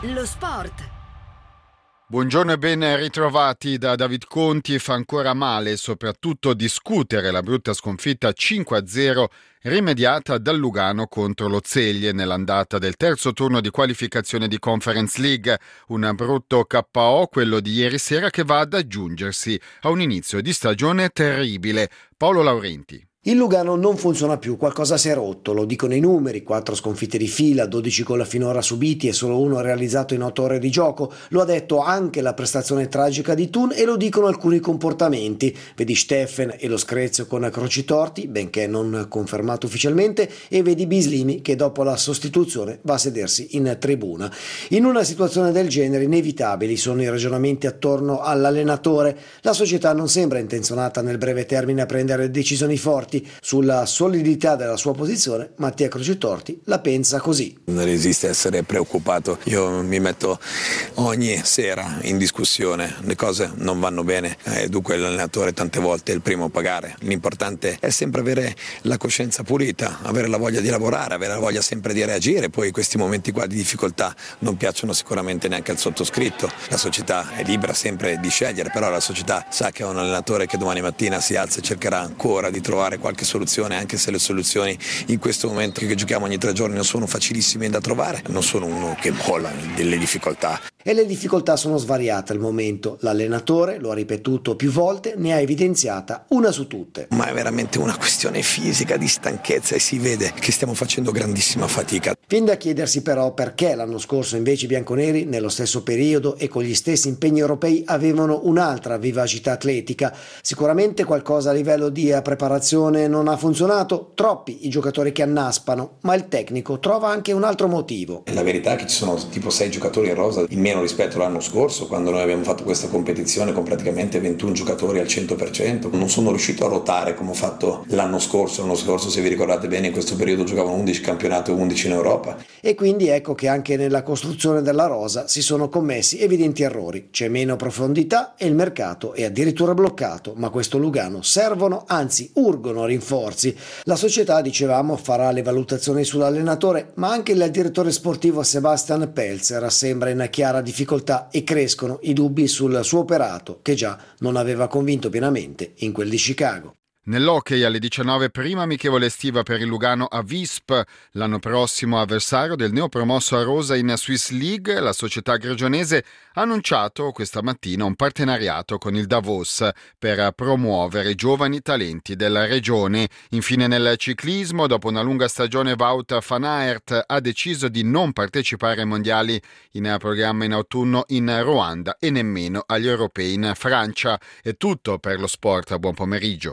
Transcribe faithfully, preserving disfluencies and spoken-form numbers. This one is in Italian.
Lo sport. Buongiorno e ben ritrovati da David Conti. Fa ancora male soprattutto discutere la brutta sconfitta cinque a zero rimediata dal Lugano contro lo Celje nell'andata del terzo turno di qualificazione di Conference League. Un brutto K O, quello di ieri sera, che va ad aggiungersi a un inizio di stagione terribile. Paolo Laurenti. Il Lugano non funziona più, qualcosa si è rotto, lo dicono i numeri: quattro sconfitte di fila, dodici gol finora subiti e solo uno realizzato in otto ore di gioco. Lo ha detto anche la prestazione tragica di Thun e lo dicono alcuni comportamenti. Vedi Steffen e lo screzio con croci torti, benché non confermato ufficialmente, e vedi Bislimi che dopo la sostituzione va a sedersi in tribuna. In una situazione del genere inevitabili sono i ragionamenti attorno all'allenatore. La società non sembra intenzionata nel breve termine a prendere decisioni forti. Sulla solidità della sua posizione, Mattia Crocitorti la pensa così. Non esiste essere preoccupato, io mi metto ogni sera in discussione, le cose non vanno bene, eh, dunque l'allenatore tante volte è il primo a pagare. L'importante è sempre avere la coscienza pulita, avere la voglia di lavorare, avere la voglia sempre di reagire. Poi questi momenti qua di difficoltà non piacciono sicuramente neanche al sottoscritto. La società è libera sempre di scegliere, però la società sa che è un allenatore che domani mattina si alza e cercherà ancora di trovare qualche soluzione, anche se le soluzioni in questo momento che giochiamo ogni tre giorni non sono facilissime da trovare. Non sono uno che molla delle difficoltà. E le difficoltà sono svariate al momento. L'allenatore, lo ha ripetuto più volte, ne ha evidenziata una su tutte. Ma è veramente una questione fisica, di stanchezza, e si vede che stiamo facendo grandissima fatica. Viene da chiedersi però perché l'anno scorso invece i bianconeri, nello stesso periodo e con gli stessi impegni europei, avevano un'altra vivacità atletica. Sicuramente qualcosa a livello di preparazione non ha funzionato, troppi i giocatori che annaspano, ma il tecnico trova anche un altro motivo. La verità è che ci sono tipo sei giocatori in rosa in meno rispetto all'anno scorso, quando noi abbiamo fatto questa competizione con praticamente ventuno giocatori al cento per cento. Non sono riuscito a rotare come ho fatto l'anno scorso. L'anno scorso, se vi ricordate bene, in questo periodo giocavano undici campionati e undici in Europa. E quindi ecco che anche nella costruzione della rosa si sono commessi evidenti errori. C'è meno profondità e il mercato è addirittura bloccato, ma questo Lugano servono, anzi urgono rinforzi. La società, dicevamo, farà le valutazioni sull'allenatore, ma anche il direttore sportivo Sebastian Pelzer sembra in chiara difficoltà e crescono i dubbi sul suo operato, che già non aveva convinto pienamente in quel di Chicago. Nell'hockey alle diciannove prima amichevole estiva per il Lugano a Visp, l'anno prossimo avversario del neopromosso Arosa in Swiss League. La società grigionese ha annunciato questa mattina un partenariato con il Davos per promuovere i giovani talenti della regione. Infine nel ciclismo, dopo una lunga stagione, Wout van Aert ha deciso di non partecipare ai mondiali in programma in autunno in Ruanda e nemmeno agli europei in Francia. È tutto per lo sport, buon pomeriggio.